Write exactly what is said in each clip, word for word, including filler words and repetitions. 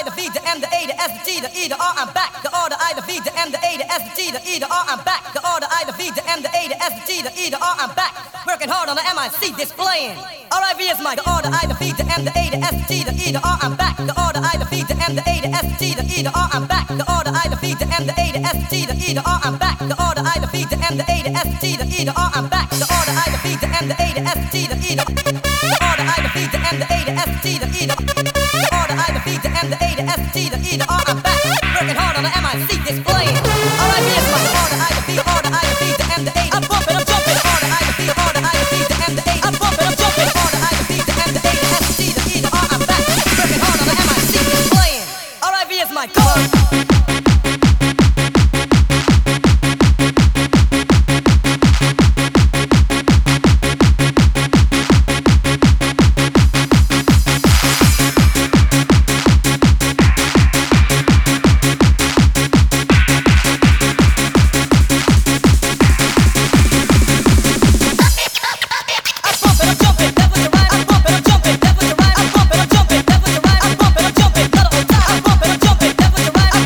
the V, the M, the A, the S, the T, the E, the R, I'm back. The R, the I, the V, the M, the A, the S, the T, the E, the R, I'm back. The R, the I, the V, the M, the A, the S, the T, the E, the R, I'm back. Working hard on the M I C displaying. R I V is my. The R, the I, the V, the M, the A, the S, the T, the E, the R, I'm back. The R, the I, the V, the M, the A, the S, the T, the E, the R, I'm back. The R, the I, the V, the M, the A, the S, the T, the E, the R, I'm back. The R, the I, the V, the M, the A, the S, the T, the E, the R, I'm back. The R, the I, the V, the M, the A, the S, the T, the E, the The R, the I, the V, the M, the A, the S, the T, the E, the The R, the I, the V, the M, the A, the S, the T, the E, the R, I'm back. Working hard on the M I C displaying. R I V is my. The R, the I, the V, the R, the I, the V, the M, the A, I'm bumping, I'm jumping. The R, the I, the V, the R, the I, the V, the M, the A, I'm bumping, I'm jumping. The R, the I, the V, the M, the A, the S, the T, the E, the R, I'm back. Working hard on the M I C displaying. R I V is my goal. That was the rhyme.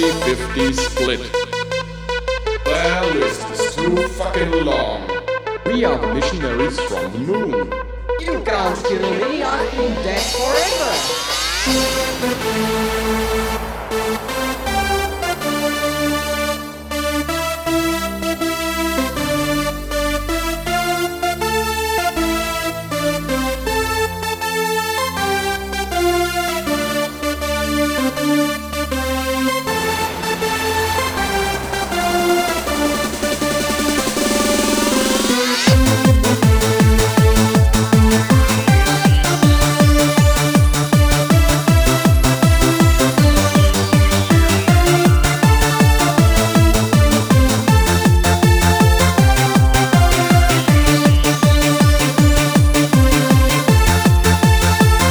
fifty split. Their list is too fucking long. We are the missionaries from the moon. You can't kill me, I've been dead forever.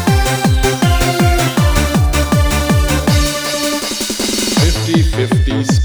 fifty